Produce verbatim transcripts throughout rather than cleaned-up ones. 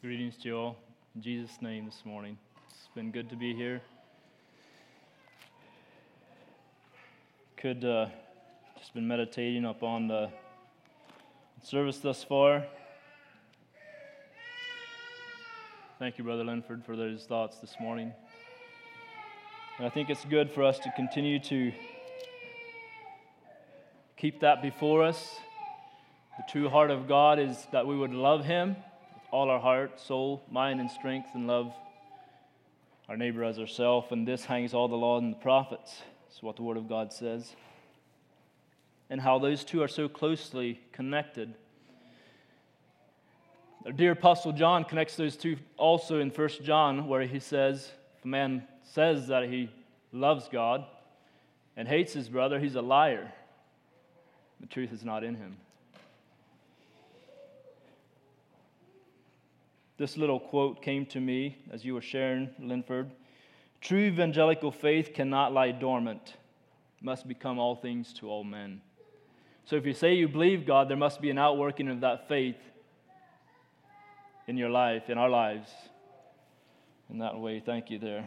Greetings to you all. In Jesus' name this morning. It's been good to be here. Could uh, just been meditating upon the service thus far. Thank you, Brother Linford, for those thoughts this morning. And I think it's good for us to continue to keep that before us. The true heart of God is that we would love Him all our heart, soul, mind, and strength, and love our neighbor as ourselves. And this hangs all the law and the prophets. That's what the Word of God says. And how those two are so closely connected. Our dear Apostle John connects those two also in First John, where he says, if a man says that he loves God and hates his brother, he's a liar. The truth is not in him. This little quote came to me as you were sharing, Linford. True evangelical faith cannot lie dormant, must become all things to all men. So if you say you believe God, there must be an outworking of that faith in your life, in our lives. In that way, thank you there.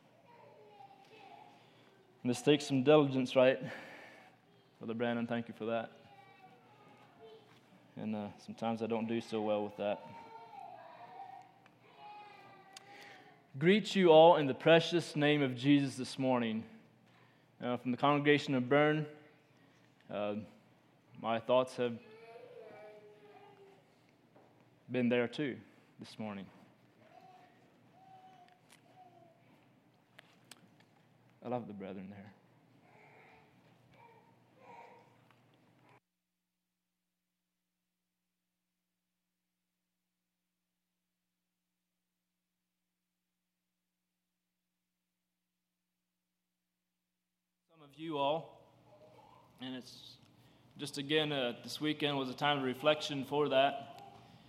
And this takes some diligence, right? Brother Brandon, thank you for that. And uh, sometimes I don't do so well with that. Greet you all in the precious name of Jesus this morning. Uh, from the congregation of Bern, uh, my thoughts have been there too this morning. I love the brethren there. Of you all, and it's just again uh, this weekend was a time of reflection for that.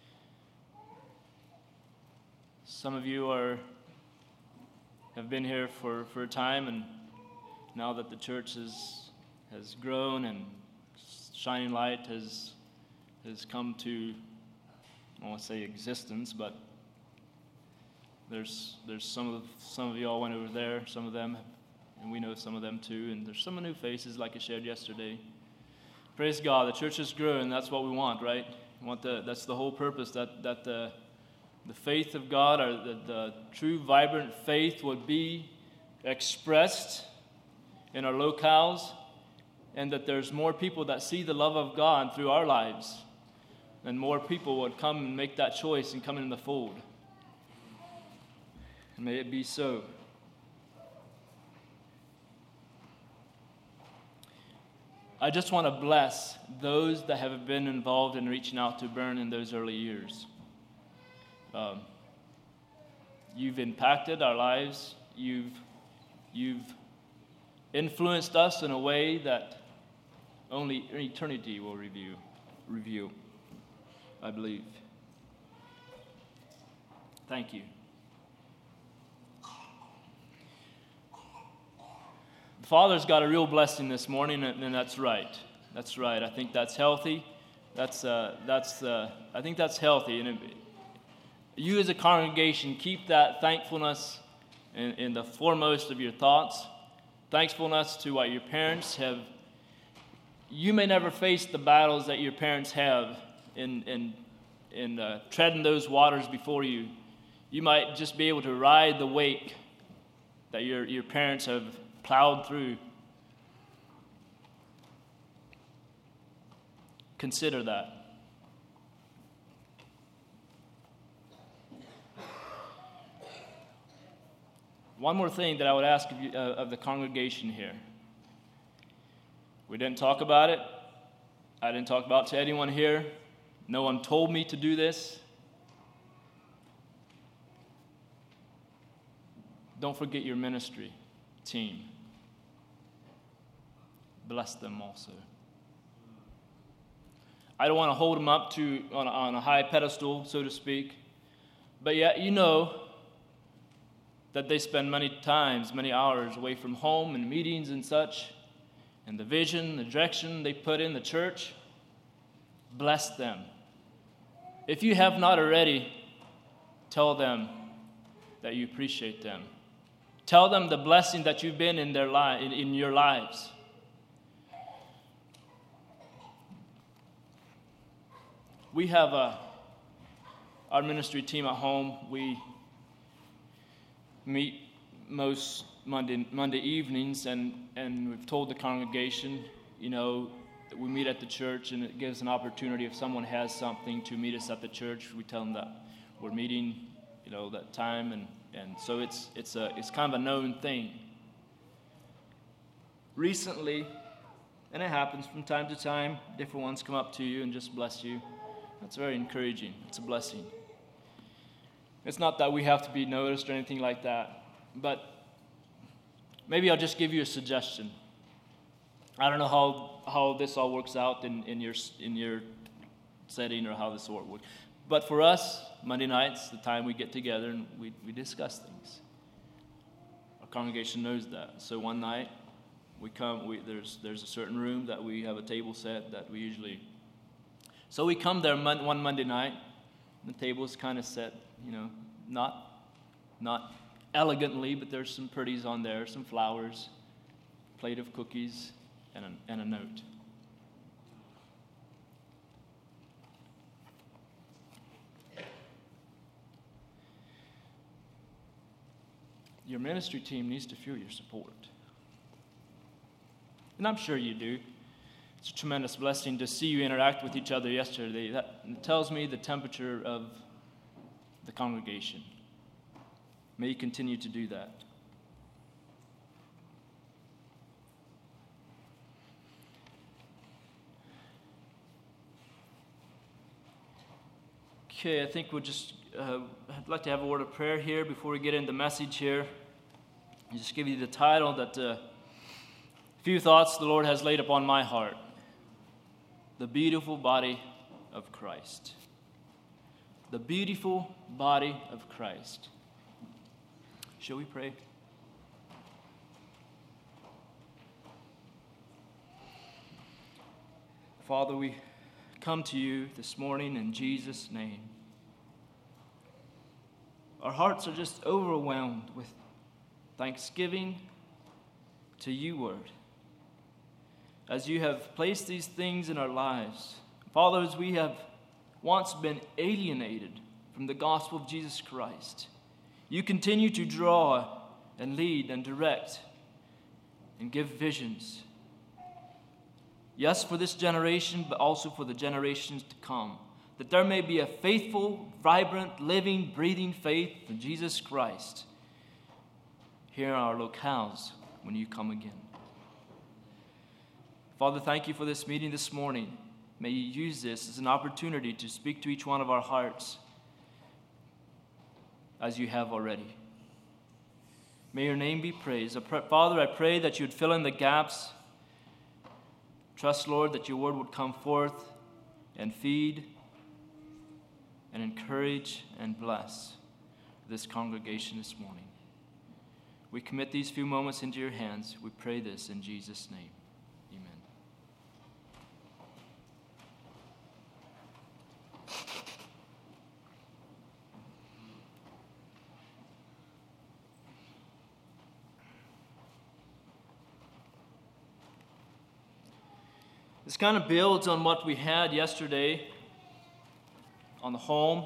Some of you are have been here for, for a time, and now that the church has has grown and shining light has has come to, I don't want to say existence, but there's there's some of some of you all went over there, some of them have. And we know some of them too. And there's some new faces like I shared yesterday. Praise God, the church is growing. That's what we want, right? We want the, that's the whole purpose, that, that the, the faith of God, or the, the true vibrant faith would be expressed in our locales, and that there's more people that see the love of God through our lives, and more people would come and make that choice and come in the fold. And may it be so. I just want to bless those that have been involved in reaching out to Bern in those early years. Um, you've impacted our lives. You've, you've influenced us in a way that only eternity will review, review, I believe. Thank you. Father's got a real blessing this morning, and that's right. That's right. I think that's healthy. That's uh, that's. Uh, I think that's healthy. And it, you, as a congregation, keep that thankfulness in, in the foremost of your thoughts. Thankfulness to what your parents have. You may never face the battles that your parents have in in in uh, treading those waters before you. You might just be able to ride the wake that your your parents have plowed through. Consider that. One more thing that I would ask of, you, uh, of the congregation here. We didn't talk about it. I didn't talk about it to anyone here. No one told me to do this. Don't forget your ministry team. Bless them also. I don't want to hold them up to on a, on a high pedestal, so to speak, but yet you know that they spend many times, many hours away from home and meetings and such, and the vision, the direction they put in the church. Bless them. If you have not already, Tell them that you appreciate them. Tell them the blessing that you've been in their li- in, in your lives. We have a, our ministry team at home. We meet most Monday Monday evenings, and, and we've told the congregation, you know, that we meet at the church, and it gives an opportunity if someone has something to meet us at the church. We tell them that we're meeting, you know, that time, and, and so it's it's a it's kind of a known thing. Recently, and it happens from time to time, different ones come up to you and just bless you. That's very encouraging. It's a blessing. It's not that we have to be noticed or anything like that, but maybe I'll just give you a suggestion. I don't know how, how this all works out in, in your in your setting or how this all works. But for us, Monday nights, the time we get together and we, we discuss things. Our congregation knows that. So one night, we come. We, there's there's a certain room that we have a table set that we usually. So we come there mon- one Monday night. The table is kind of set, you know, not not elegantly, but there's some pretties on there, some flowers, plate of cookies, and a, and a note. Your ministry team needs to feel your support. And I'm sure you do. It's a tremendous blessing to see you interact with each other yesterday. That tells me the temperature of the congregation. May you continue to do that. Okay, I think we'll just, uh, I'd like to have a word of prayer here before we get into the message here. I'll just give you the title that uh, a few thoughts the Lord has laid upon my heart. The beautiful body of Christ. The beautiful body of Christ. Shall we pray? Father, we come to you this morning in Jesus' name. Our hearts are just overwhelmed with thanksgiving to you, Word. As you have placed these things in our lives, Father, as we have once been alienated from the gospel of Jesus Christ, you continue to draw and lead and direct and give visions. Yes, for this generation, but also for the generations to come, that there may be a faithful, vibrant, living, breathing faith in Jesus Christ here in our locales when you come again. Father, thank you for this meeting this morning. May you use this as an opportunity to speak to each one of our hearts as you have already. May your name be praised. Father, I pray that you would fill in the gaps. Trust, Lord, that your word would come forth and feed and encourage and bless this congregation this morning. We commit these few moments into your hands. We pray this in Jesus' name. This kind of builds on what we had yesterday on the home.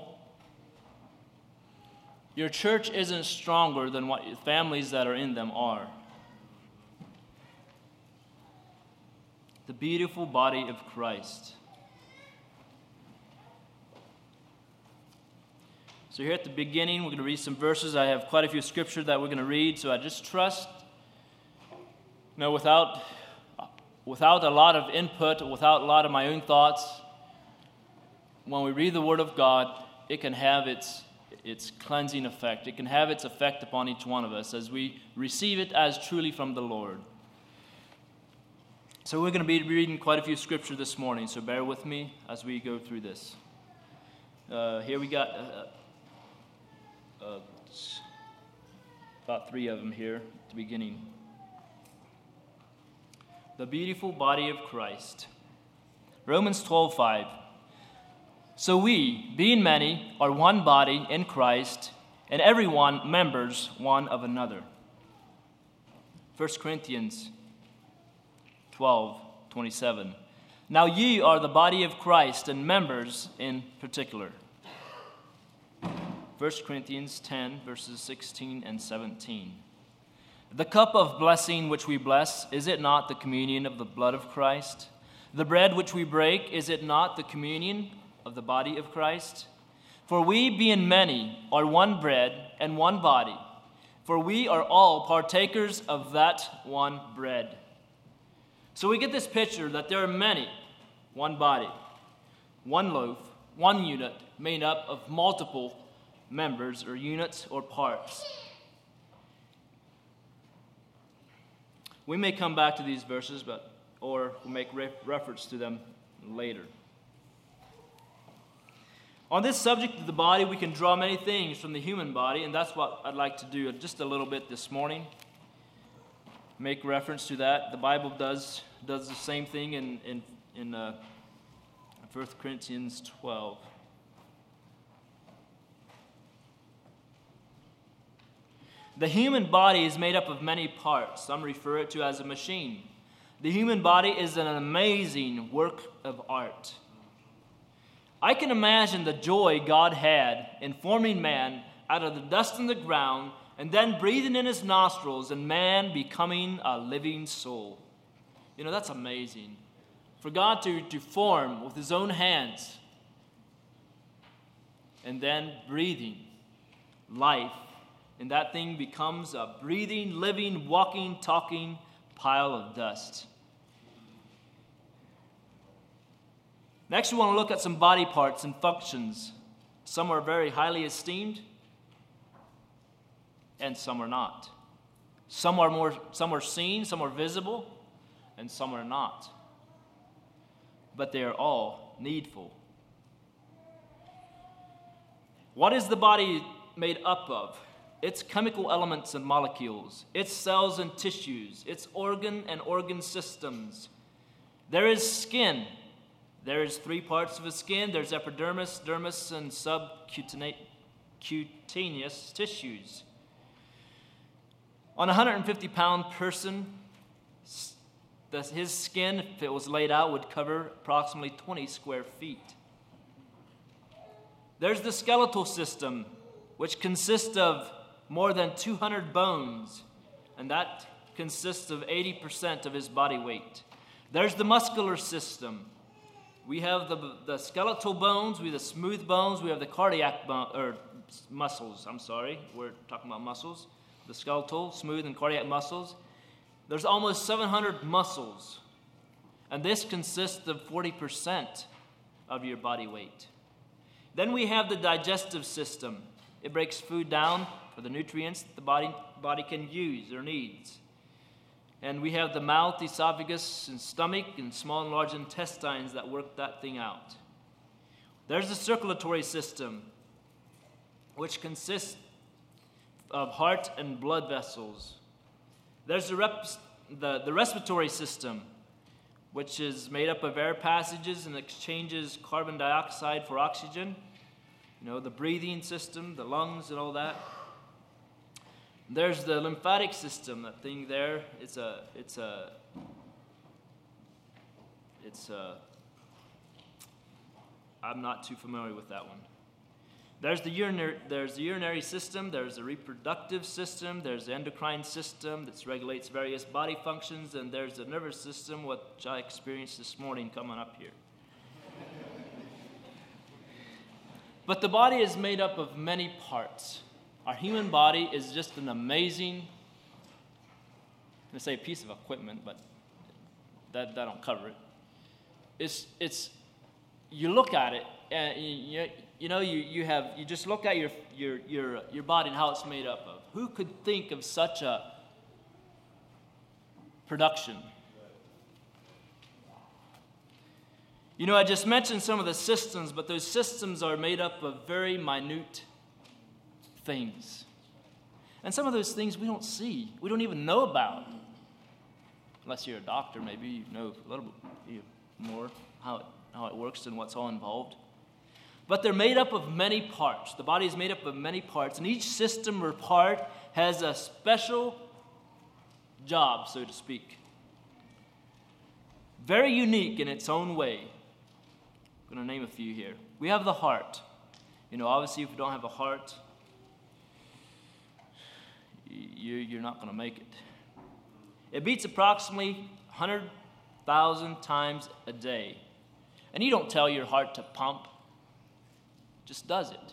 Your church isn't stronger than what families that are in them are. The beautiful body of Christ. So here at the beginning, we're going to read some verses. I have quite a few scriptures that we're going to read, so I just trust, you know, without... Without a lot of input, without a lot of my own thoughts, when we read the Word of God, it can have its, its cleansing effect. It can have its effect upon each one of us as we receive it as truly from the Lord. So we're going to be reading quite a few scriptures this morning, so bear with me as we go through this. Uh, here we got uh, uh, about three of them here at the beginning. The beautiful body of Christ. Romans twelve five. So we, being many, are one body in Christ, and everyone members one of another. First Corinthians twelve twenty-seven. Now ye are the body of Christ, and members in particular. First Corinthians ten, verses sixteen and seventeen. The cup of blessing which we bless, is it not the communion of the blood of Christ? The bread which we break, is it not the communion of the body of Christ? For we, being many, are one bread and one body, for we are all partakers of that one bread. So we get this picture that there are many, one body, one loaf, one unit, made up of multiple members or units or parts. We may come back to these verses, but or we'll make re- reference to them later. On this subject of the body, we can draw many things from the human body, and that's what I'd like to do just a little bit this morning. Make reference to that. The Bible does does the same thing in in in uh, First Corinthians twelve. The human body is made up of many parts. Some refer it to as a machine. The human body is an amazing work of art. I can imagine the joy God had in forming man out of the dust in the ground and then breathing in his nostrils and man becoming a living soul. You know, that's amazing. For God to, to form with his own hands and then breathing life, and that thing becomes a breathing, living, walking, talking pile of dust. Next, we want to look at some body parts and functions. Some are very highly esteemed, and some are not. Some are more, some are seen, some are visible, and some are not. But they are all needful. What is the body made up of? Its chemical elements and molecules, its cells and tissues, its organ and organ systems. There is skin. There is three parts of the skin. There's epidermis, dermis, and subcutaneous tissues. On a one hundred fifty pound person, his skin, if it was laid out, would cover approximately twenty square feet. There's the skeletal system, which consists of more than two hundred bones, and that consists of eighty percent of his body weight. There's the muscular system. We have the, the skeletal bones, we have the smooth bones, we have the cardiac bone, or muscles, I'm sorry, we're talking about muscles. The skeletal, smooth, and cardiac muscles. There's almost seven hundred muscles, and this consists of forty percent of your body weight. Then we have the digestive system. It breaks food down for the nutrients that the body, body can use or needs. And we have the mouth, esophagus, and stomach, and small and large intestines that work that thing out. There's the circulatory system, which consists of heart and blood vessels. There's the, rep, the, the respiratory system, which is made up of air passages and exchanges carbon dioxide for oxygen. You know, the breathing system, the lungs, and all that. There's the lymphatic system, that thing there. It's a, it's a, it's a, I'm not too familiar with that one. There's the urinary, there's the urinary system, there's the reproductive system, there's the endocrine system that regulates various body functions, and there's the nervous system, which I experienced this morning coming up here. But the body is made up of many parts. Our human body is just an amazing, I'm going to say piece of equipment, but that, that don't cover it. It's, it's, you look at it, and you, you know, you, you have, you just look at your, your, your, your body and how it's made up of. Who could think of such a production? You know, I just mentioned some of the systems, but those systems are made up of very minute things. And some of those things we don't see. We don't even know about. Unless you're a doctor, maybe you know a little bit more how it, how it works and what's all involved. But they're made up of many parts. The body is made up of many parts, and each system or part has a special job, so to speak. Very unique in its own way. I'm going to name a few here. We have the heart. You know, obviously, if you don't have a heart, you, you're not going to make it. It beats approximately one hundred thousand times a day. And you don't tell your heart to pump. It just does it.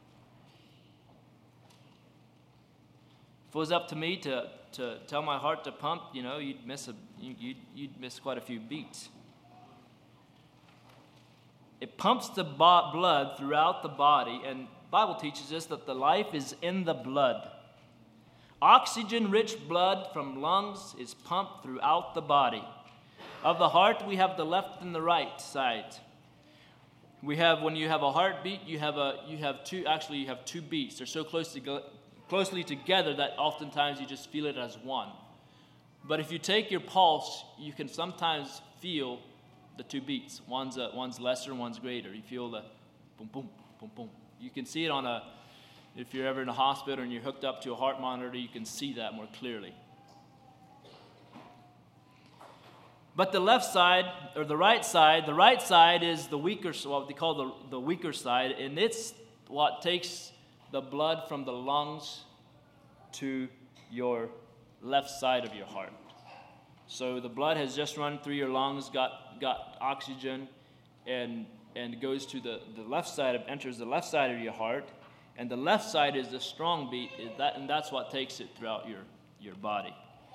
If it was up to me to, to tell my heart to pump, you know, you'd miss a you'd, you'd miss quite a few beats. It pumps the bo- blood throughout the body, and the Bible teaches us that the life is in the blood. Oxygen-rich blood from lungs is pumped throughout the body. Of the heart, we have the left and the right side. We have, when you have a heartbeat, you have a you have two. Actually, you have two beats. They're so close to go, closely together that oftentimes you just feel it as one. But if you take your pulse, you can sometimes feel the two beats. One's a, one's lesser, one's greater. You feel the boom, boom, boom, boom. You can see it on a. If you're ever in a hospital and you're hooked up to a heart monitor, you can see that more clearly. But the left side, or the right side, the right side is the weaker, what they call the, the weaker side, and it's what takes the blood from the lungs to your left side of your heart. So the blood has just run through your lungs, got got oxygen, and and goes to the, the left side, of, enters the left side of your heart, and the left side is the strong beat, that, and that's what takes it throughout your, your body.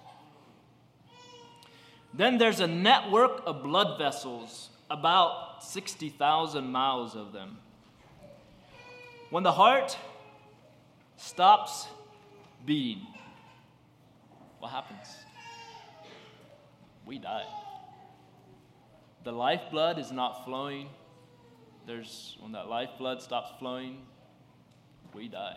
Then there's a network of blood vessels, about sixty thousand miles of them. When the heart stops beating, what happens? We die. The lifeblood is not flowing. There's when that lifeblood stops flowing, we die.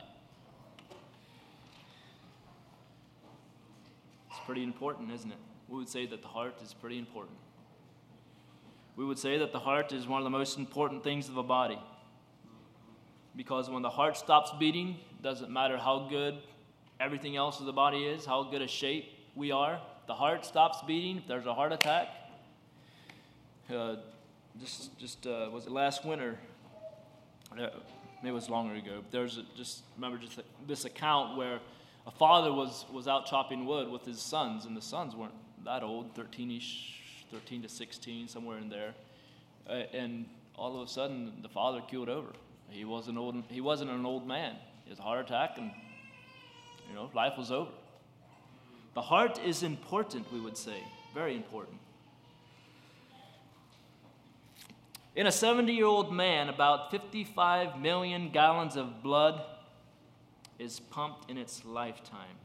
It's pretty important, isn't it? We would say that the heart is pretty important. We would say that the heart is one of the most important things of a body. Because when the heart stops beating, it doesn't matter how good everything else of the body is, how good a shape we are. The heart stops beating. If there's a heart attack, uh, just just uh, was it last winter? Uh, it was longer ago. There's a, just remember just this account where a father was was out chopping wood with his sons, and the sons weren't that old, thirteen-ish, thirteen to sixteen, somewhere in there, uh, and all of a sudden the father keeled over. He wasn't old. He wasn't an old man. He had a heart attack, and you know, life was over. The heart is important, we would say, very important. In a seventy-year-old man, about fifty-five million gallons of blood is pumped in its lifetime.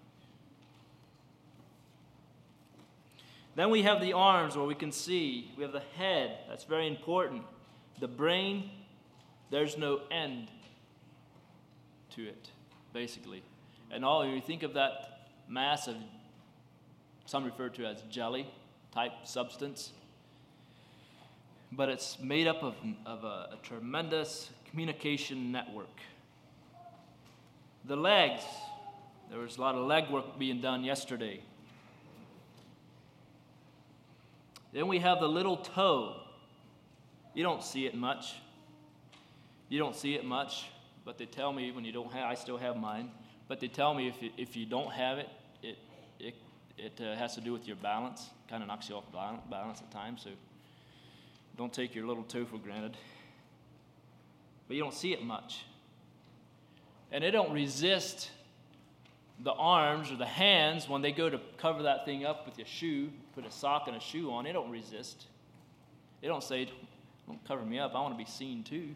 Then we have the arms, where we can see. We have the head. That's very important. The brain, there's no end to it, basically. And all, you think of that mass of, some refer to as jelly type substance, but it's made up of, of a, a tremendous communication network. The legs, there was a lot of leg work being done yesterday. Then we have the little toe. You don't see it much. You don't see it much, but they tell me when you don't have, I still have mine, but they tell me if you, if you don't have it, it it it uh, has to do with your balance. Kind of knocks you off balance at times, so don't take your little toe for granted. But you don't see it much. And they don't resist the arms or the hands when they go to cover that thing up with your shoe, put a sock and a shoe on. They don't resist. They don't say, don't cover me up, I want to be seen too.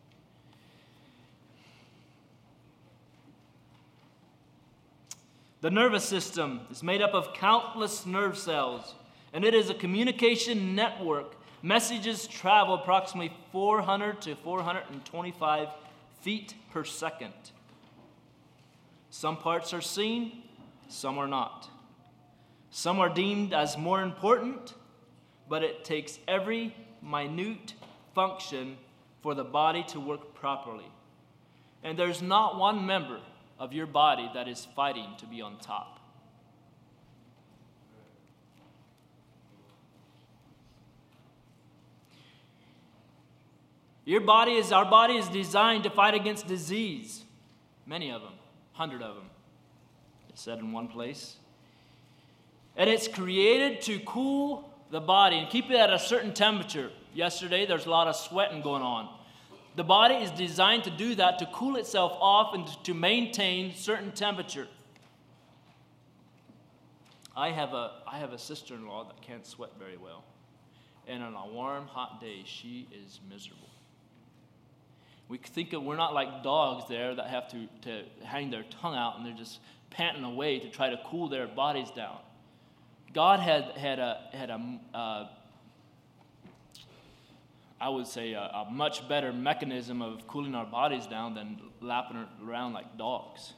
The nervous system is made up of countless nerve cells, and it is a communication network. Messages travel approximately four hundred to four hundred twenty-five feet per second. Some parts are seen, some are not. Some are deemed as more important, but it takes every minute function for the body to work properly. And there's not one member of your body that is fighting to be on top. Your body is, our body is designed to fight against disease. Many of them, hundred of them. It's said in one place. And it's created to cool the body and keep it at a certain temperature. Yesterday, there's a lot of sweating going on. The body is designed to do that, to cool itself off and to maintain certain temperature. I have a I have a sister-in-law that can't sweat very well. And on a warm, hot day, she is miserable. We think of, we're not like dogs there that have to, to hang their tongue out and they're just panting away to try to cool their bodies down. God had had a had a uh, I would say a, a much better mechanism of cooling our bodies down than lapping around like dogs.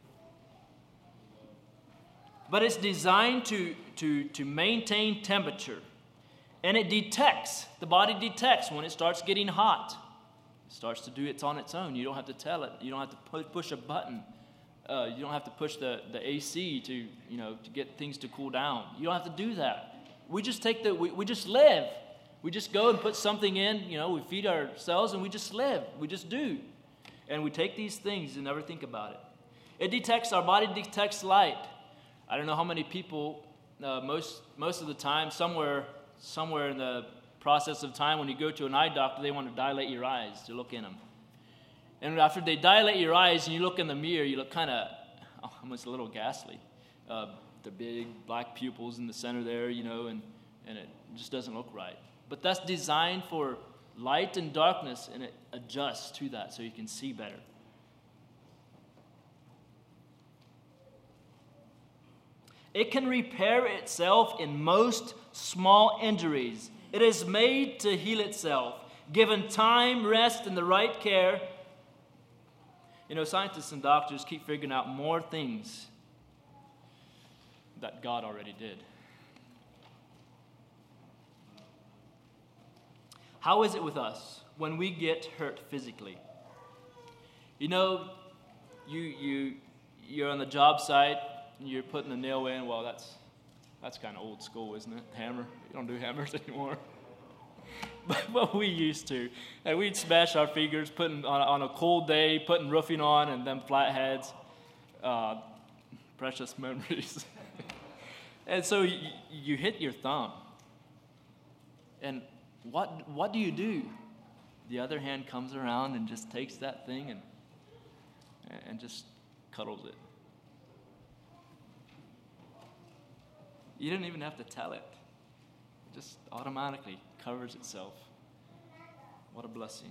But it's designed to to to maintain temperature, and it detects. The body detects when it starts getting hot. It starts to do it on its own. You don't have to tell it. You don't have to push a button. Uh, you don't have to push the, the A C to, you know, to get things to cool down. You don't have to do that. We just take the, we, we just live. We just go and put something in, you know, we feed ourselves and we just live. We just do. And we take these things and never think about it. It detects, our body detects light. I don't know how many people, uh, most most of the time, somewhere, somewhere in the process of time when you go to an eye doctor, they want to dilate your eyes to look in them. And after they dilate your eyes and you look in the mirror, you look kind of almost a little ghastly. Uh, the big black pupils in the center there, you know, and, and it just doesn't look right. But that's designed for light and darkness, and it adjusts to that so you can see better. It can repair itself in most small injuries. It is made to heal itself. Given time, rest, and the right care, you know, scientists and doctors keep figuring out more things that God already did. How is it with us when we get hurt physically? You know, you you you're on the job site and you're putting the nail in. Well, that's that's kind of old school, isn't it? Hammer. You don't do hammers anymore. But, but we used to. And we'd smash our fingers putting on, on a cold day, putting roofing on, and then flatheads. Uh, precious memories. And so you, you hit your thumb. And what what do you do? The other hand comes around and just takes that thing and and just cuddles it. You didn't even have to tell it. It just automatically covers itself. What a blessing.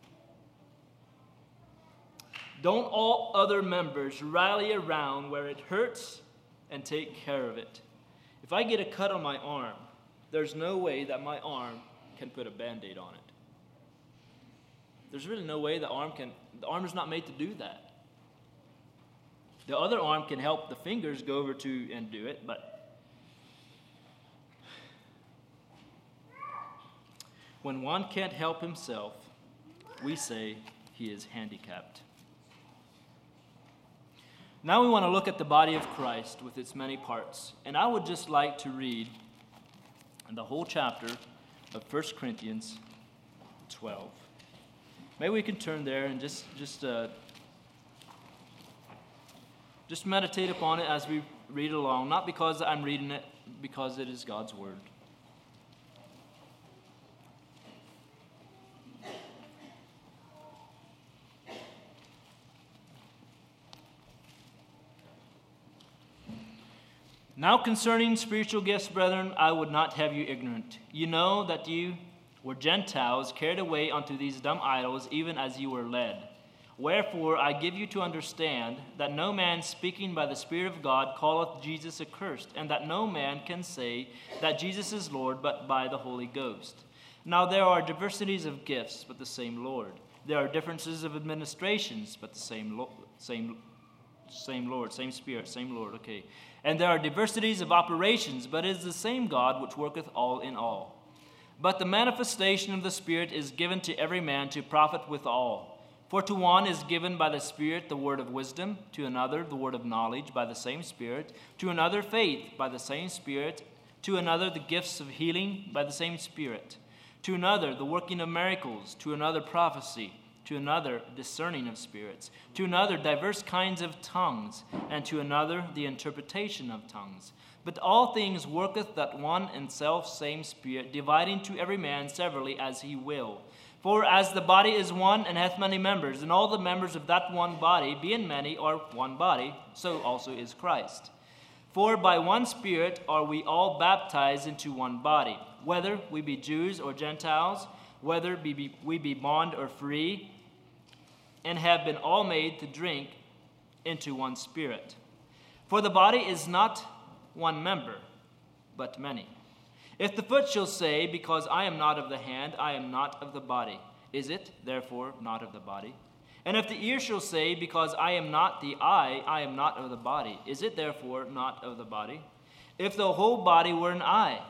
Don't all other members rally around where it hurts and take care of it? If I get a cut on my arm, there's no way that my arm can put a Band-Aid on it. There's really no way the arm can, the arm is not made to do that. The other arm can help the fingers go over to and do it, but when one can't help himself, we say he is handicapped. Now we want to look at the body of Christ with its many parts. And I would just like to read the whole chapter of First Corinthians twelve. Maybe we can turn there and just just uh, just meditate upon it as we read along. Not because I'm reading it, because it is God's word. Now concerning spiritual gifts, brethren, I would not have you ignorant. You know that you were Gentiles, carried away unto these dumb idols, even as you were led. Wherefore I give you to understand that no man speaking by the Spirit of God calleth Jesus accursed, and that no man can say that Jesus is Lord but by the Holy Ghost. Now there are diversities of gifts, but the same Lord. There are differences of administrations, but the same Lord, same Same Lord, same Spirit, same Lord, okay. And there are diversities of operations, but it is the same God which worketh all in all. But the manifestation of the Spirit is given to every man to profit withal. For to one is given by the Spirit the word of wisdom, to another the word of knowledge by the same Spirit, to another faith by the same Spirit, to another the gifts of healing by the same Spirit, to another the working of miracles, to another prophecy, to another discerning of spirits, to another diverse kinds of tongues, and to another the interpretation of tongues. But all things worketh that one and self same Spirit, dividing to every man severally as he will. For as the body is one and hath many members, and all the members of that one body, being many, are one body, so also is Christ. For by one Spirit are we all baptized into one body, whether we be Jews or Gentiles, whether we be, we be bond or free, and have been all made to drink into one Spirit. For the body is not one member, but many. If the foot shall say, because I am not of the hand, I am not of the body, is it therefore not of the body? And if the ear shall say, because I am not the eye, I am not of the body, is it therefore not of the body? If the whole body were an eye,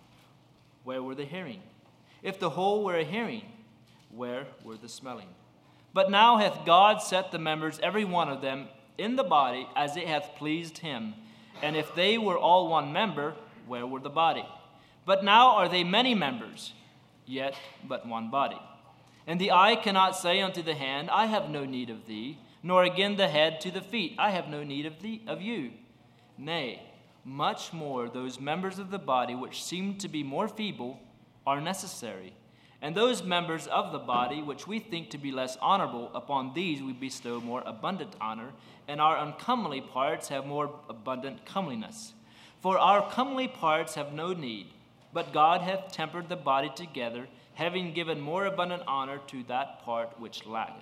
where were the hearing? If the whole were a hearing, where were the smelling? But now hath God set the members, every one of them, in the body, as it hath pleased him. And if they were all one member, where were the body? But now are they many members, yet but one body. And the eye cannot say unto the hand, I have no need of thee, nor again the head to the feet, I have no need of thee of you. Nay, much more those members of the body which seem to be more feeble are necessary. And those members of the body which we think to be less honorable, upon these we bestow more abundant honor, and our uncomely parts have more abundant comeliness. For our comely parts have no need, but God hath tempered the body together, having given more abundant honor to that part which lacketh.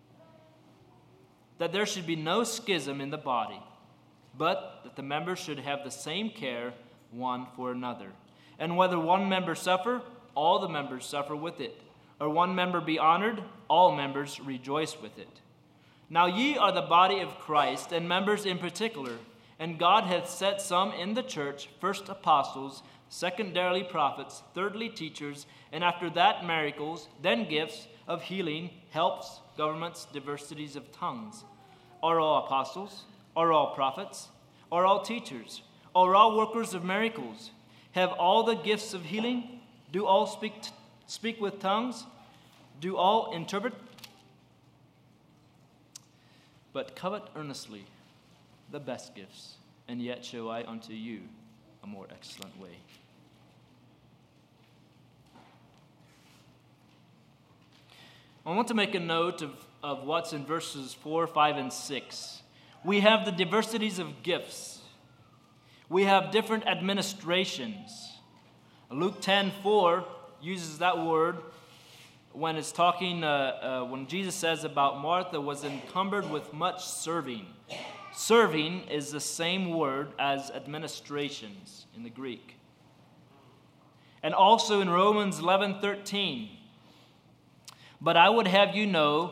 That there should be no schism in the body, but that the members should have the same care one for another. And whether one member suffer, all the members suffer with it. Or one member be honored, all members rejoice with it. Now ye are the body of Christ, and members in particular. And God hath set some in the church, first apostles, secondarily prophets, thirdly teachers, and after that miracles, then gifts of healing, helps, governments, diversities of tongues. Are all apostles? Are all prophets? Are all teachers? Are all workers of miracles? Have all the gifts of healing? Do all speak t- speak with tongues? Do all interpret? But covet earnestly the best gifts, and yet show I unto you a more excellent way. I want to make a note of, of what's in verses four, five, and six. We have the diversities of gifts. We have different administrations. Luke ten four uses that word when it's talking, uh, uh, when Jesus says about Martha was encumbered with much serving. Serving is the same word as administrations in the Greek. And also in Romans eleven thirteen. But I would have you know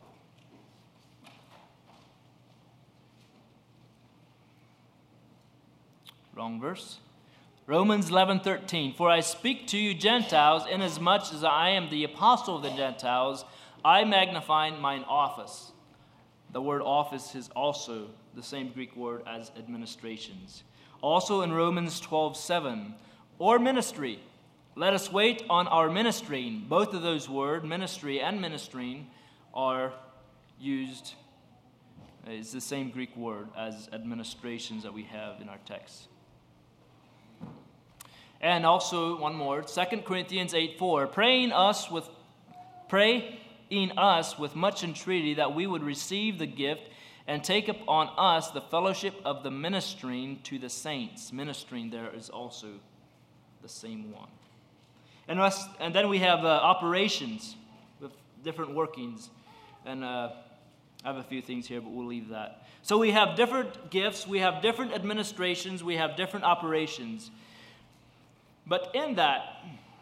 wrong verse. Romans eleven thirteen. For I speak to you Gentiles, inasmuch as I am the apostle of the Gentiles, I magnify mine office. The word office is also the same Greek word as administrations. Also in Romans twelve seven. Or ministry. Let us wait on our ministering. Both of those words, ministry and ministering, are used. It's the same Greek word as administrations that we have in our text. And also one more, Second Corinthians eight four, praying us with pray in us with much entreaty that we would receive the gift and take upon us the fellowship of the ministering to the saints. Ministering there is also the same one. And, us, and then we have uh, operations with different workings. And uh, I have a few things here, but we'll leave that. So we have different gifts, we have different administrations, we have different operations. But in that,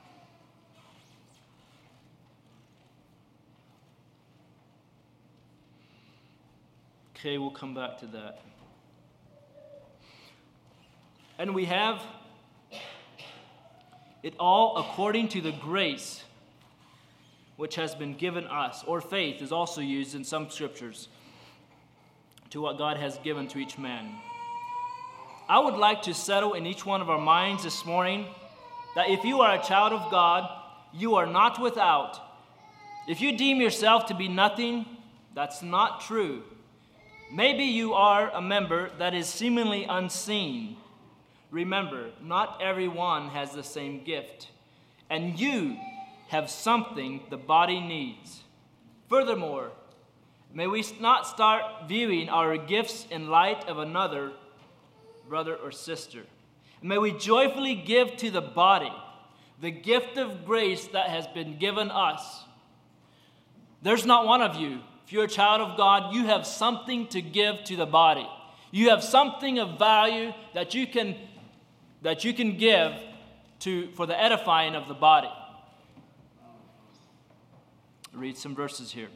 okay, we'll come back to that. And we have It all according to the grace which has been given us, or faith is also used in some scriptures, to what God has given to each man. I would like to settle in each one of our minds this morning that if you are a child of God, you are not without. If you deem yourself to be nothing, that's not true. Maybe you are a member that is seemingly unseen. Remember, not everyone has the same gift, and you have something the body needs. Furthermore, may we not start viewing our gifts in light of another brother or sister. May we joyfully give to the body the gift of grace that has been given us. There's not one of you. If you're a child of God, you have something to give to the body. You have something of value that you can that you can give to for the edifying of the body. I'll read some verses here.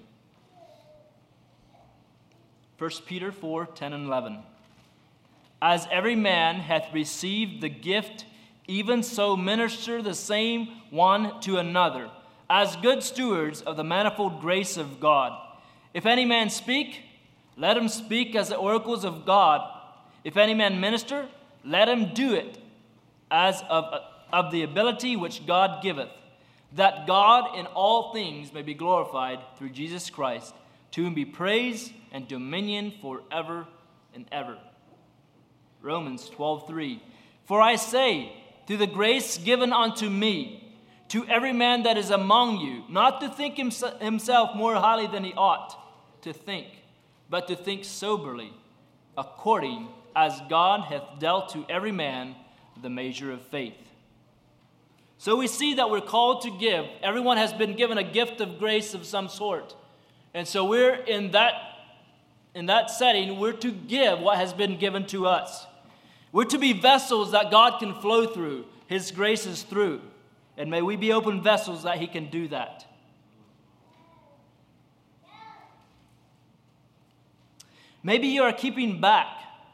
First Peter four, ten and eleven. As every man hath received the gift, even so minister the same one to another, as good stewards of the manifold grace of God. If any man speak, let him speak as the oracles of God. If any man minister, let him do it as of, of the ability which God giveth, that God in all things may be glorified through Jesus Christ, to whom be praise and dominion forever and ever. Romans twelve three. For I say, through the grace given unto me, to every man that is among you, not to think himself more highly than he ought to think, but to think soberly, according as God hath dealt to every man the measure of faith. So we see that we're called to give. Everyone has been given a gift of grace of some sort. And so we're in that, in that setting, we're to give what has been given to us. We're to be vessels that God can flow through, His grace is through. And may we be open vessels that He can do that. Maybe you are keeping back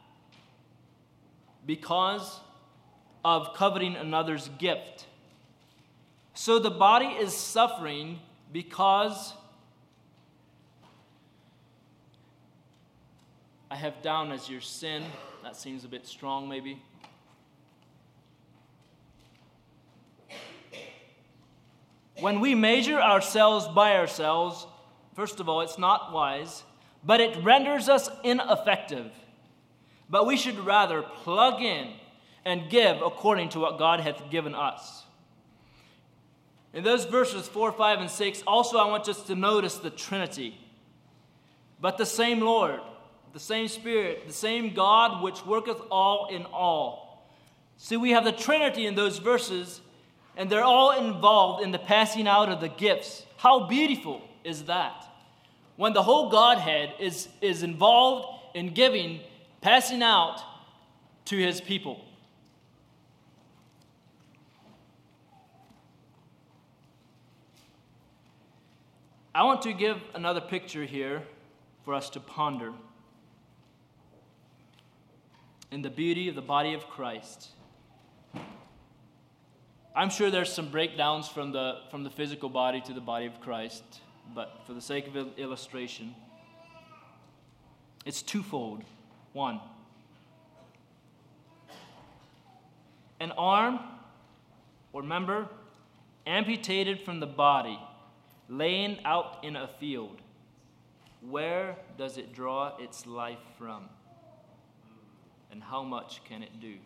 because of coveting another's gift. So the body is suffering because I have down as your sin. That seems a bit strong, maybe. When we measure ourselves by ourselves, first of all, it's not wise, but it renders us ineffective. But we should rather plug in and give according to what God hath given us. In those verses four, five, and six, also I want us to notice the Trinity. But the same Lord, the same Spirit, the same God which worketh all in all. See, we have the Trinity in those verses, and they're all involved in the passing out of the gifts. How beautiful is that? When the whole Godhead is, is involved in giving, passing out to His people. I want to give another picture here for us to ponder in the beauty of the body of Christ. I'm sure there's some breakdowns from the from the physical body to the body of Christ, but for the sake of illustration, it's twofold. One, an arm or member amputated from the body, laying out in a field. Where does it draw its life from? And how much can it do?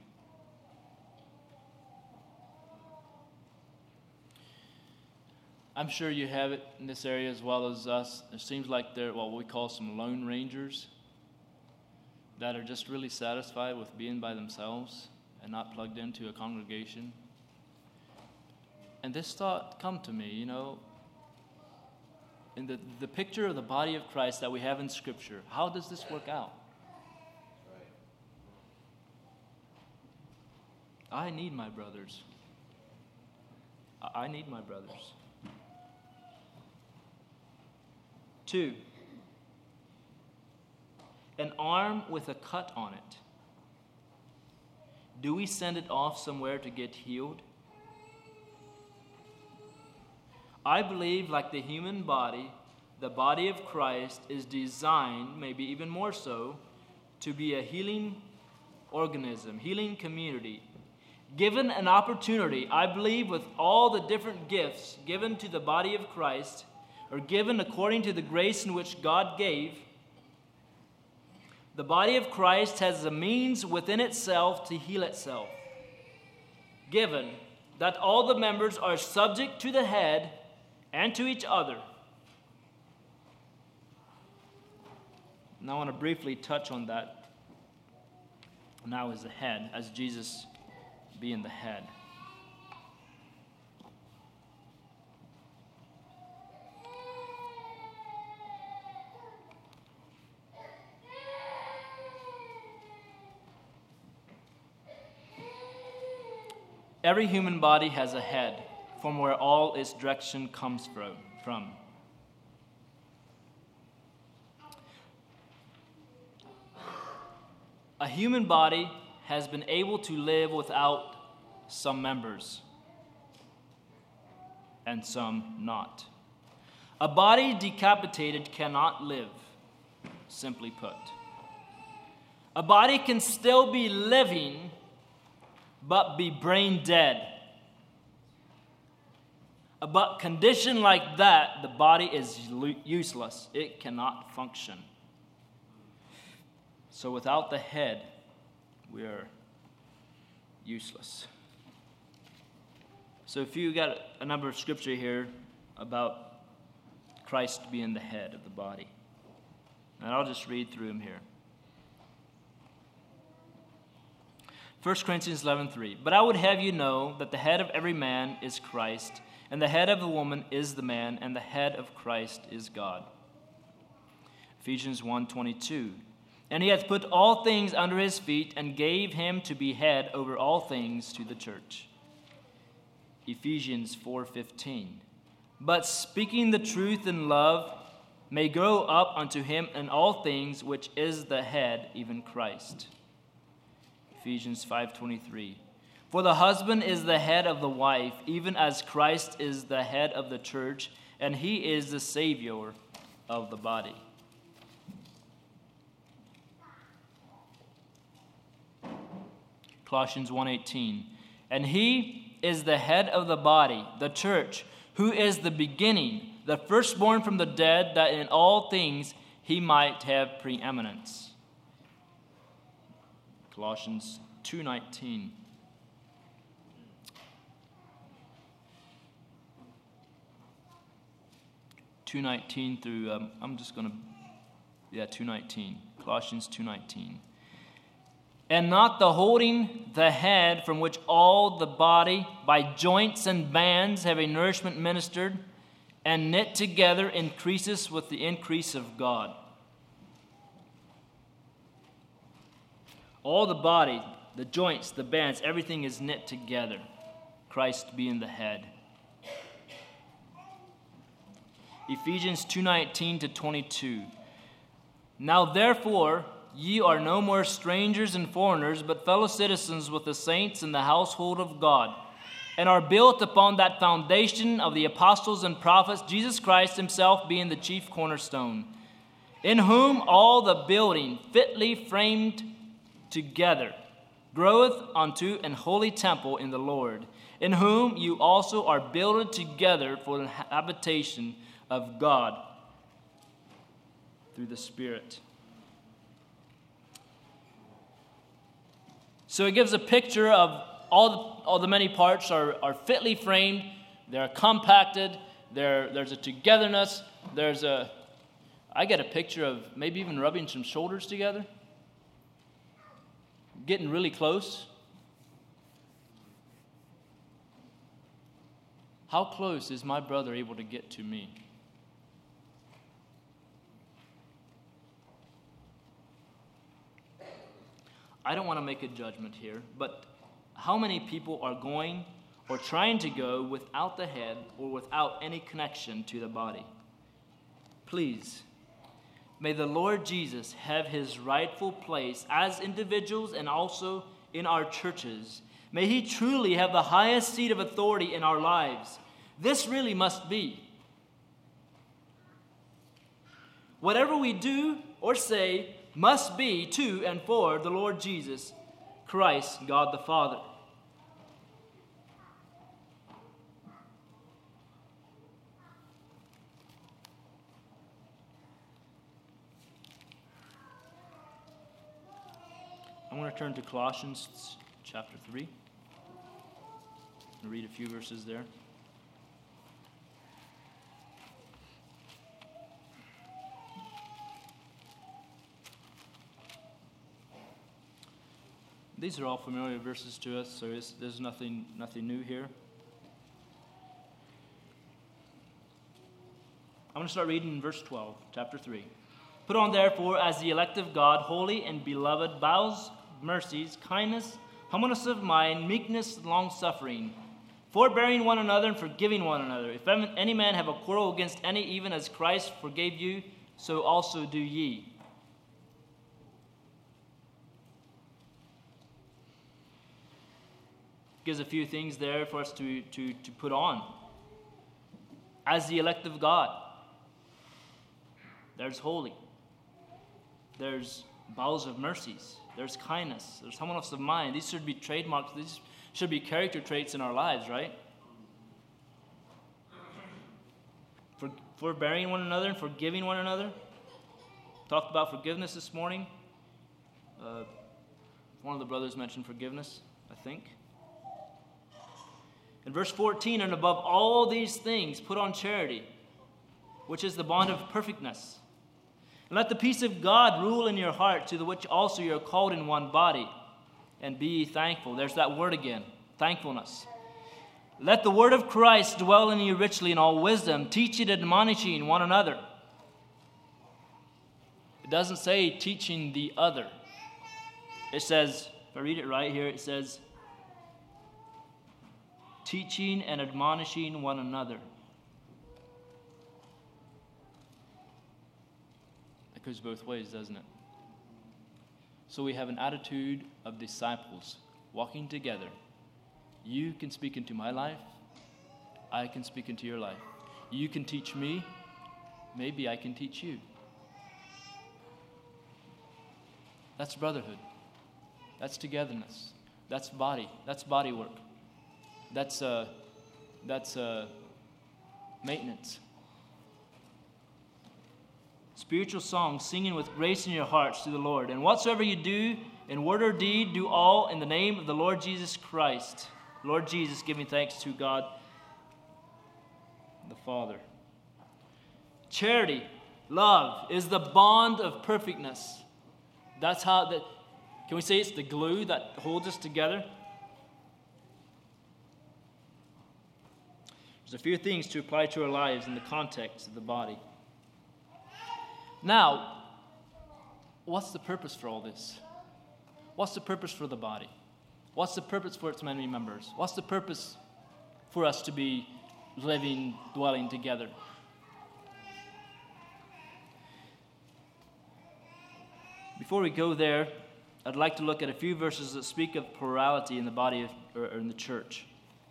I'm sure you have it in this area as well as us. It seems like they're what we call some lone rangers that are just really satisfied with being by themselves and not plugged into a congregation. And this thought come to me, you know, in the, the picture of the body of Christ that we have in Scripture, how does this work out? I need my brothers. I need my brothers. Two, an arm with a cut on it. Do we send it off somewhere to get healed? I believe, like the human body, the body of Christ is designed, maybe even more so, to be a healing organism, healing community. Given an opportunity, I believe with all the different gifts given to the body of Christ, or given according to the grace in which God gave, the body of Christ has a means within itself to heal itself. Given that all the members are subject to the head and to each other. Now I want to briefly touch on that. Now as the head, as Jesus being the head. Every human body has a head, from where all its direction comes from. A human body has been able to live without some members, and some not. A body decapitated cannot live, simply put. A body can still be living, but be brain dead. But condition like that, the body is useless. It cannot function. So without the head, we are useless. So if you got a number of scripture here about Christ being the head of the body. And I'll just read through them here. First Corinthians eleven three. But I would have you know that the head of every man is Christ, and the head of the woman is the man, and the head of Christ is God. Ephesians one twenty-two. And he hath put all things under his feet, and gave him to be head over all things to the church. Ephesians four fifteen. But speaking the truth in love may grow up unto him in all things, which is the head, even Christ. Ephesians five twenty-three. For the husband is the head of the wife, even as Christ is the head of the church, and he is the Savior of the body. Colossians one eighteen. And he is the head of the body, the church, who is the beginning, the firstborn from the dead, that in all things he might have preeminence. Colossians two nineteen. two nineteen through, um, I'm just going to, yeah, two nineteen. Colossians two nineteen. And not the holding the head, from which all the body by joints and bands have a nourishment ministered, and knit together increases with the increase of God. All the body, the joints, the bands, everything is knit together, Christ being the head. Ephesians two nineteen to twenty-two. Now therefore, ye are no more strangers and foreigners, but fellow citizens with the saints in the household of God, and are built upon that foundation of the apostles and prophets, Jesus Christ himself being the chief cornerstone, in whom all the building fitly framed together groweth unto an holy temple in the Lord, in whom you also are builded together for the habitation of God through the Spirit. So it gives a picture of all the, all the many parts are, are fitly framed, they're compacted, they're, there's a togetherness, there's a, I get a picture of maybe even rubbing some shoulders together, getting really close. How close is my brother able to get to me? I don't want to make a judgment here, but how many people are going or trying to go without the head or without any connection to the body? Please, may the Lord Jesus have his rightful place as individuals and also in our churches. May he truly have the highest seat of authority in our lives. This really must be. Whatever we do or say must be to and for the Lord Jesus Christ, God the Father. I want to turn to Colossians chapter three and read a few verses there. These are all familiar verses to us, so there's nothing, nothing new here. I'm going to start reading in verse twelve, chapter three. Put on, therefore, as the elect of God, holy and beloved, bowels, mercies, kindness, humbleness of mind, meekness, long-suffering, forbearing one another and forgiving one another. If any man have a quarrel against any, even as Christ forgave you, so also do ye. Gives a few things there for us to, to, to put on. As the elect of God, there's holy. There's bowels of mercies. There's kindness. There's humbleness of mind. These should be trademarks. These should be character traits in our lives, right? For, forbearing one another and forgiving one another. Talked about forgiveness this morning. Uh, one of the brothers mentioned forgiveness, I think. In verse fourteen, and above all these things, put on charity, which is the bond of perfectness. And let the peace of God rule in your heart, to the which also you are called in one body. And be ye thankful. There's that word again, thankfulness. Let the word of Christ dwell in you richly in all wisdom, teaching and admonishing one another. It doesn't say teaching the other. It says, if I read it right here, it says, teaching and admonishing one another. That goes both ways, doesn't it? So we have an attitude of disciples walking together. You can speak into my life. I can speak into your life. You can teach me. Maybe I can teach you. That's brotherhood. That's togetherness. That's body. That's body work. That's uh, that's uh, maintenance. Spiritual songs, singing with grace in your hearts to the Lord. And whatsoever you do, in word or deed, do all in the name of the Lord Jesus Christ. Lord Jesus, giving thanks to God the Father. Charity, love, is the bond of perfectness. That's how that. Can we say it's the glue that holds us together? There's a few things to apply to our lives in the context of the body. Now, what's the purpose for all this? What's the purpose for the body? What's the purpose for its many members? What's the purpose for us to be living, dwelling together? Before we go there, I'd like to look at a few verses that speak of plurality in the body of, or in the church.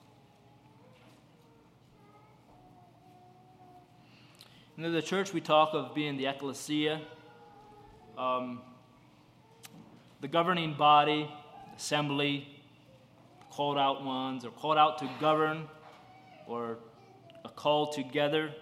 In the church, we talk of being the ecclesia, um, the governing body, assembly, called out ones, or called out to govern, or a call together.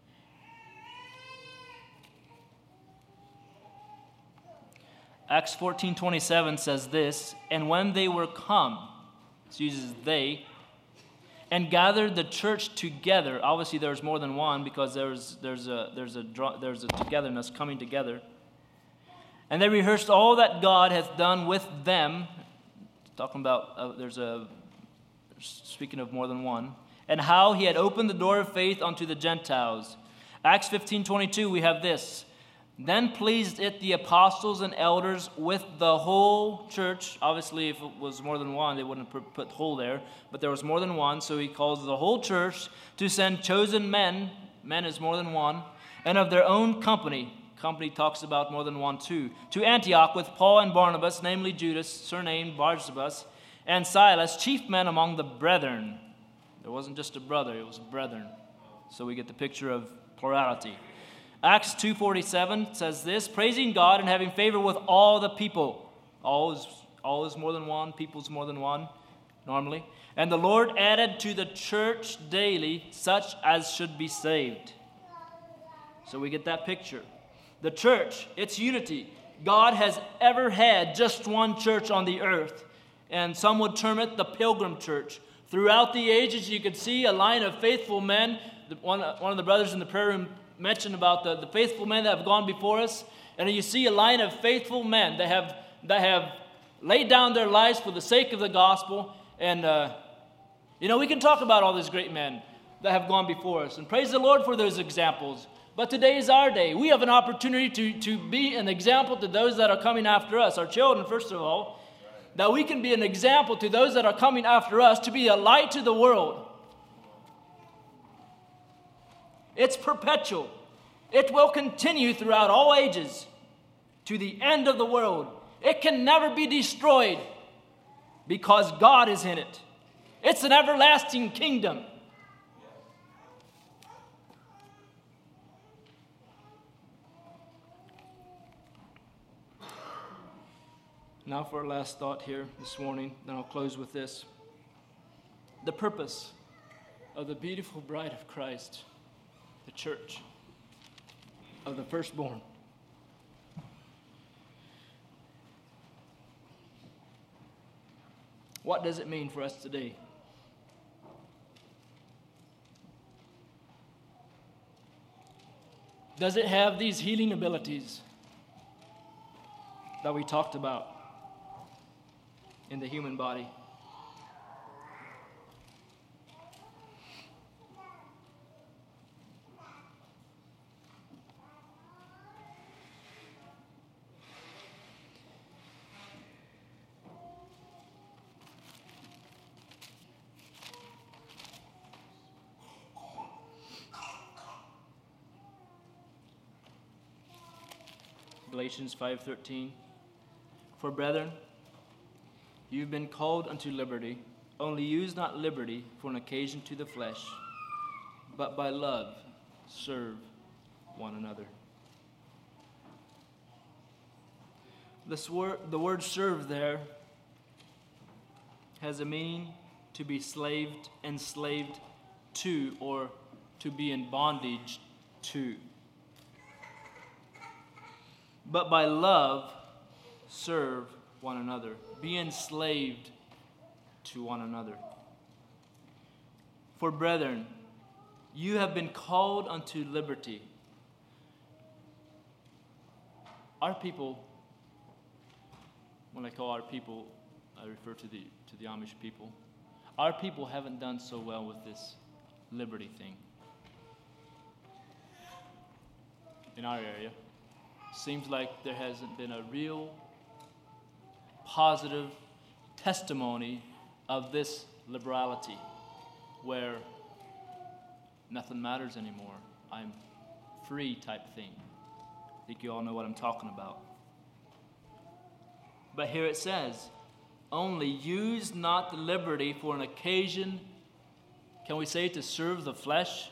Acts fourteen twenty-seven says this, and when they were come, it uses they, and gathered the church together. Obviously, there's more than one because there's there's a there's a there's a togetherness coming together. And they rehearsed all that God hath done with them. Talking about uh, there's a speaking of more than one, and how he had opened the door of faith unto the Gentiles. Acts fifteen twenty-two, we have this. Then pleased it the apostles and elders with the whole church. Obviously, if it was more than one, they wouldn't put, put whole there. But there was more than one, so he calls the whole church to send chosen men. Men is more than one. And of their own company. Company talks about more than one too. To Antioch with Paul and Barnabas, namely Judas, surnamed Barsabas, and Silas, chief men among the brethren. There wasn't just a brother, it was brethren. So we get the picture of plurality. Acts two forty-seven says this, praising God and having favor with all the people. All is, all is more than one, people's more than one, normally. And the Lord added to the church daily such as should be saved. So we get that picture. The church, its unity. God has ever had just one church on the earth. And some would term it the pilgrim church. Throughout the ages, you could see a line of faithful men. One, one of the brothers in the prayer room mentioned about the, the faithful men that have gone before us. And you see a line of faithful men that have, that have laid down their lives for the sake of the gospel. And, uh, you know, we can talk about all these great men that have gone before us. And praise the Lord for those examples. But today is our day. We have an opportunity to, to be an example to those that are coming after us, our children, first of all. That we can be an example to those that are coming after us, to be a light to the world. It's perpetual. It will continue throughout all ages to the end of the world. It can never be destroyed because God is in it. It's an everlasting kingdom. Now for our last thought here this morning, then I'll close with this. The purpose of the beautiful bride of Christ, the church of the firstborn. What does it mean for us today? Does it have these healing abilities that we talked about in the human body? Galatians five thirteen. For brethren, you've been called unto liberty, only use not liberty for an occasion to the flesh, but by love serve one another. This word, the word serve there has a meaning to be slaved, enslaved to, or to be in bondage to. But by love serve one another. Be enslaved to one another. For brethren, you have been called unto liberty. Our people, when I call our people, I refer to the to the Amish people. Our people haven't done so well with this liberty thing. In our area, seems like there hasn't been a real positive testimony of this liberality, where nothing matters anymore. I'm free type thing. I think you all know what I'm talking about. But here it says, only use not the liberty for an occasion, can we say to serve the flesh?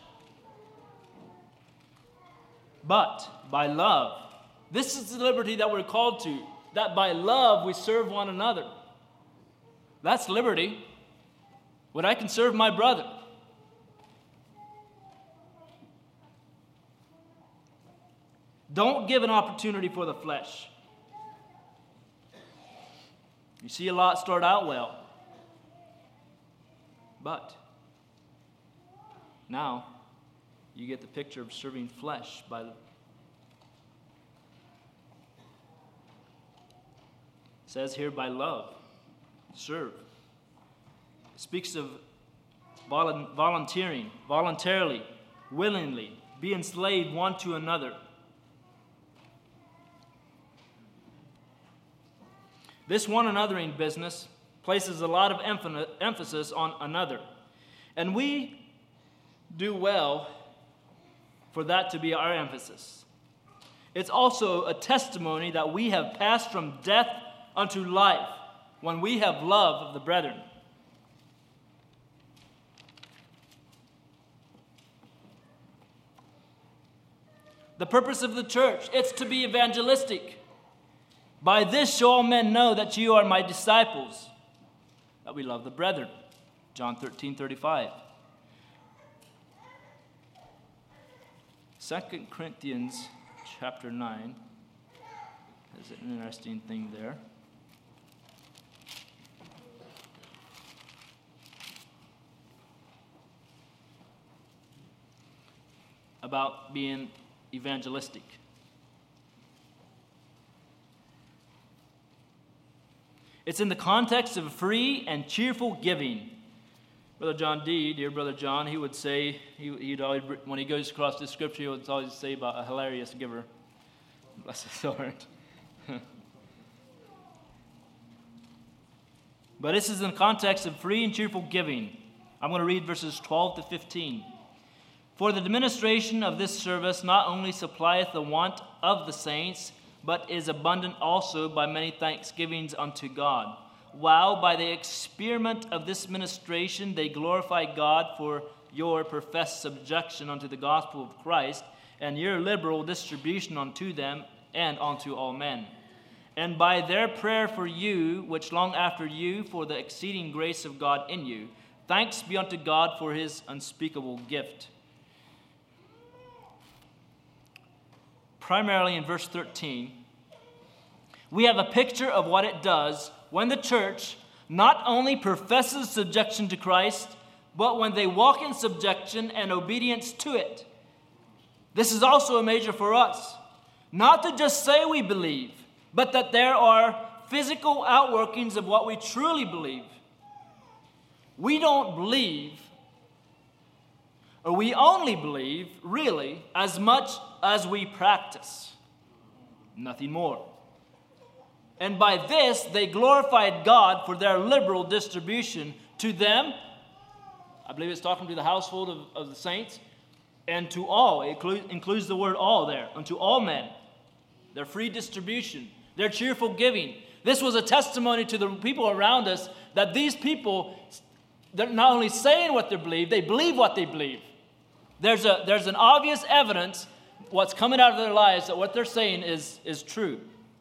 But by love. This is the liberty that we're called to, that by love we serve one another. That's liberty. When I can serve my brother. Don't give an opportunity for the flesh. You see a lot start out well. But now you get the picture of serving flesh by the It says here by love, serve. It speaks of volunteering, voluntarily, willingly, be enslaved one to another. This one anothering business places a lot of emphasis on another. And we do well for that to be our emphasis. It's also a testimony that we have passed from death unto life when we have love of the brethren. The purpose of the church, it's to be evangelistic. By this shall all men know that you are my disciples, that we love the brethren. John thirteen thirty-five. Second Corinthians chapter nine. There's an interesting thing there. About being evangelistic. It's in the context of free and cheerful giving. Brother John D., dear Brother John, he would say, he, he'd always, when he goes across the scripture, he would always say about a hilarious giver. Bless his heart. But this is in the context of free and cheerful giving. I'm going to read verses twelve to fifteen. For the administration of this service not only supplieth the want of the saints, but is abundant also by many thanksgivings unto God. While by the experiment of this ministration they glorify God for your professed subjection unto the gospel of Christ, and your liberal distribution unto them and unto all men. And by their prayer for you, which long after you, for the exceeding grace of God in you, thanks be unto God for his unspeakable gift. Primarily in verse thirteen, we have a picture of what it does when the church not only professes subjection to Christ, but when they walk in subjection and obedience to it. This is also a major for us. Not to just say we believe, but that there are physical outworkings of what we truly believe. We don't believe, or we only believe, really, as much as we practice. Nothing more. And by this, they glorified God for their liberal distribution to them. I believe it's talking to the household of, of the saints. And to all. It includes, includes the word all there. Unto all men. Their free distribution. Their cheerful giving. This was a testimony to the people around us that these people, they're not only saying what they believe, they believe what they believe. There's a there's an obvious evidence what's coming out of their lives that what they're saying is, is true.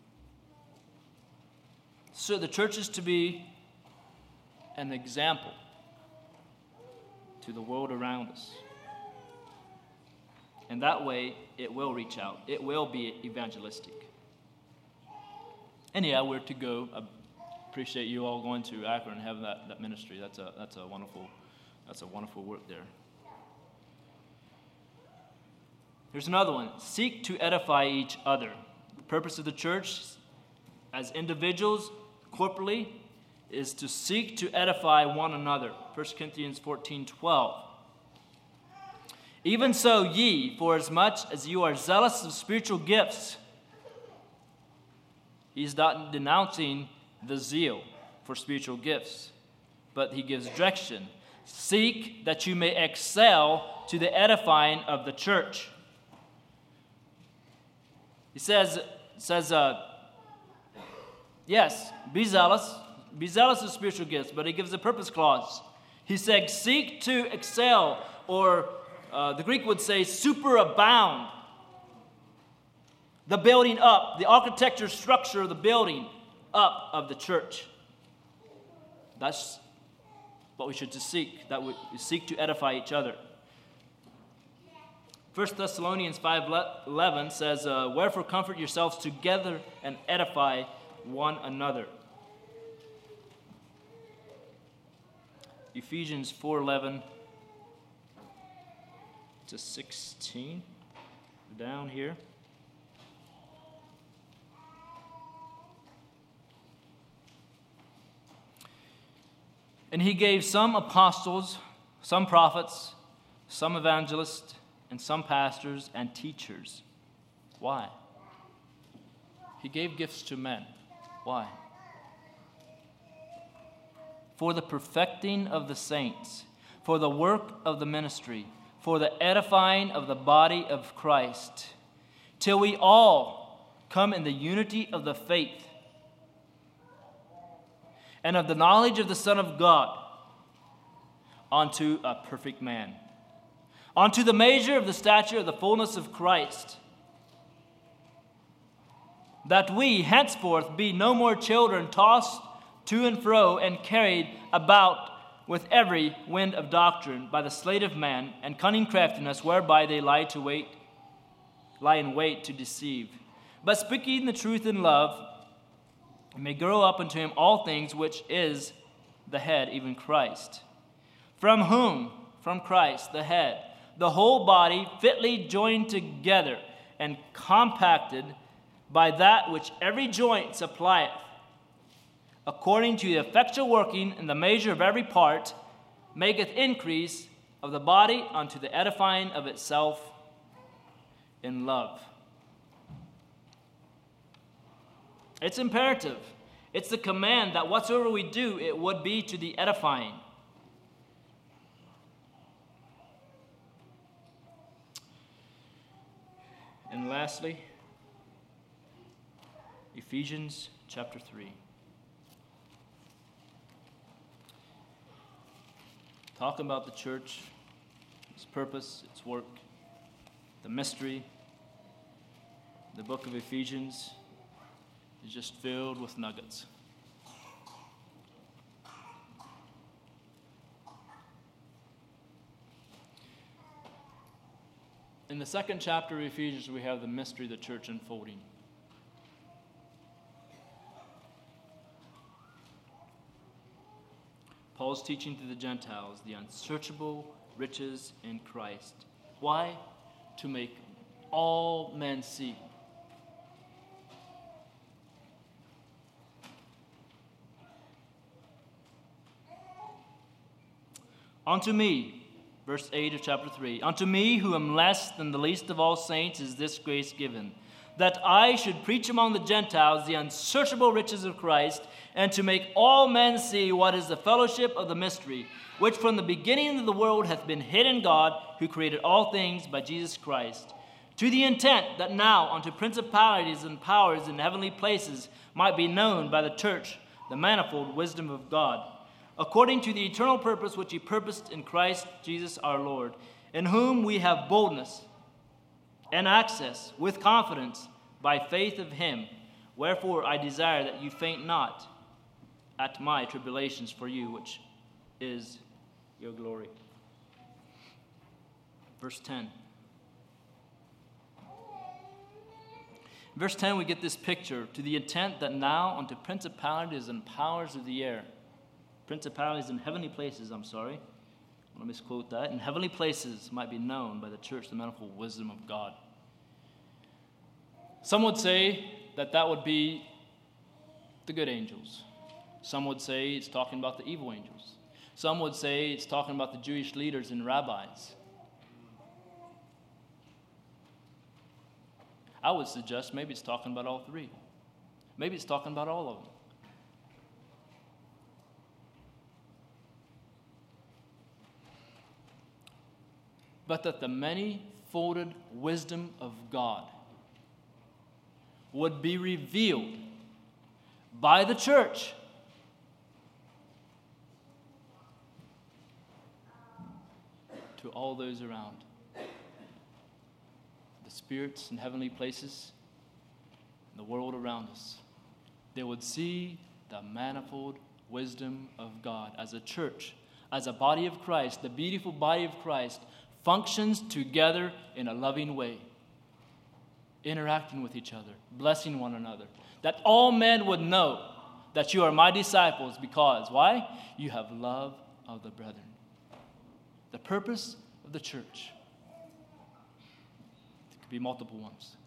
So the church is to be an example to the world around us. And that way, it will reach out. It will be evangelistic. And yeah, we're to go. I appreciate you all going to Akron and having that, that ministry. That's a that's a wonderful that's a wonderful work there. Here's another one. Seek to edify each other. The purpose of the church as individuals, corporately, is to seek to edify one another. First Corinthians fourteen twelve. Even so ye, for as much as you are zealous of spiritual gifts. He's not denouncing the zeal for spiritual gifts, but he gives direction. Seek that you may excel to the edifying of the church. He says, says, uh, yes, be zealous. Be zealous of spiritual gifts, but he gives a purpose clause. He said, seek to excel, or uh, the Greek would say superabound. The building up, the architecture structure of the building up of the church. That's what we should to seek, that we seek to edify each other. First Thessalonians five eleven says, uh, wherefore comfort yourselves together and edify one another. Ephesians four eleven to sixteen, down here. And he gave some apostles, some prophets, some evangelists, and some pastors and teachers. Why? He gave gifts to men. Why? For the perfecting of the saints, for the work of the ministry, for the edifying of the body of Christ, till we all come in the unity of the faith and of the knowledge of the Son of God, unto a perfect man, unto the measure of the stature of the fullness of Christ, that we henceforth be no more children tossed to and fro and carried about with every wind of doctrine by the sleight of man and cunning craftiness whereby they lie to wait, lie in wait to deceive. But speaking the truth in love, we may grow up unto him all things, which is the head, even Christ. From whom, from Christ, the head, the whole body fitly joined together and compacted by that which every joint supplieth, according to the effectual working in the measure of every part, maketh increase of the body unto the edifying of itself in love. It's imperative. It's the command that whatsoever we do, it would be to the edifying. And lastly, Ephesians chapter three. Talking about the church, its purpose, its work, the mystery. The book of Ephesians is just filled with nuggets. In the second chapter of Ephesians, we have the mystery of the church unfolding. Paul's teaching to the Gentiles the unsearchable riches in Christ. Why? To make all men see. Unto me, verse eight of chapter three, unto me who am less than the least of all saints is this grace given, that I should preach among the Gentiles the unsearchable riches of Christ, and to make all men see what is the fellowship of the mystery, which from the beginning of the world hath been hid in God, who created all things by Jesus Christ, to the intent that now unto principalities and powers in heavenly places might be known by the church the manifold wisdom of God, according to the eternal purpose which he purposed in Christ Jesus our Lord, in whom we have boldness and access with confidence by faith of him. Wherefore I desire that you faint not at my tribulations for you, which is your glory. Verse ten. Verse ten, we get this picture, to the intent that now unto principalities and powers of the air, principalities in heavenly places, I'm sorry, I want to misquote that, in heavenly places might be known by the church the manifold wisdom of God. Some would say that that would be the good angels. Some would say it's talking about the evil angels. Some would say it's talking about the Jewish leaders and rabbis. I would suggest maybe it's talking about all three. Maybe it's talking about all of them. But that the many-folded wisdom of God would be revealed by the church to all those around. The spirits in heavenly places, the world around us. They would see the manifold wisdom of God as a church, as a body of Christ, the beautiful body of Christ, functions together in a loving way, interacting with each other, blessing one another, that all men would know that you are my disciples because, why? You have love of the brethren. The purpose of the church. It could be multiple ones.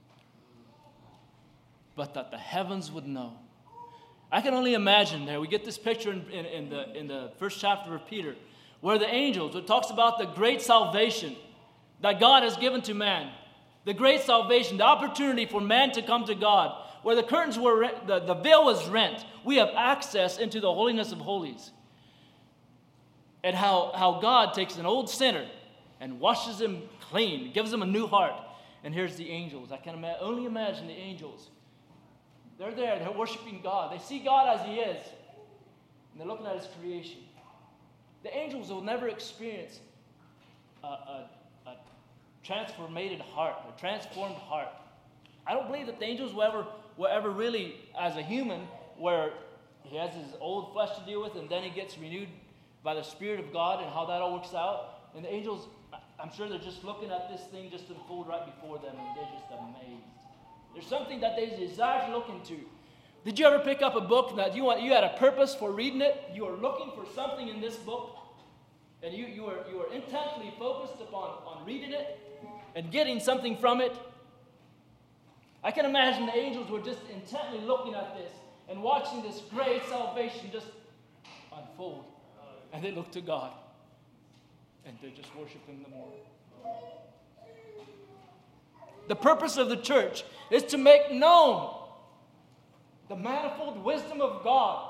But that the heavens would know. I can only imagine there, we get this picture in, in, in, the, in the first chapter of Peter, where the angels, it talks about the great salvation that God has given to man. The great salvation, the opportunity for man to come to God, where the curtains were, rent, the, the veil was rent. We have access into the holiness of holies. And how, how God takes an old sinner and washes him clean, gives him a new heart. And here's the angels. I can ima- only imagine the angels. They're there, they're worshiping God. They see God as he is. And they're looking at his creation. The angels will never experience a, a, a transformated heart, a transformed heart. I don't believe that the angels will ever whatever really, as a human, where he has his old flesh to deal with, and then he gets renewed by the Spirit of God, and how that all works out. And the angels, I'm sure they're just looking at this thing just unfold right before them, and they're just amazed. There's something that they desire to look into. Did you ever pick up a book that you want, you had a purpose for reading it? You were looking for something in this book, and you, you, were, you were intently focused upon on reading it and getting something from it? I can imagine the angels were just intently looking at this and watching this great salvation just unfold. And they look to God, and they just worship Him the more. The purpose of the church is to make known the manifold wisdom of God.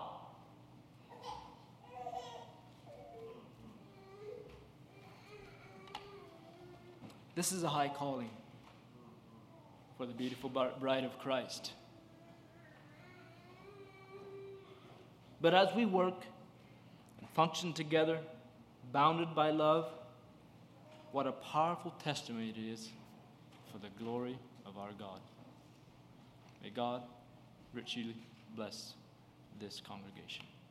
This is a high calling for the beautiful bride of Christ. But as we work and function together, bounded by love, what a powerful testimony it is for the glory of our God. May God richly bless this congregation.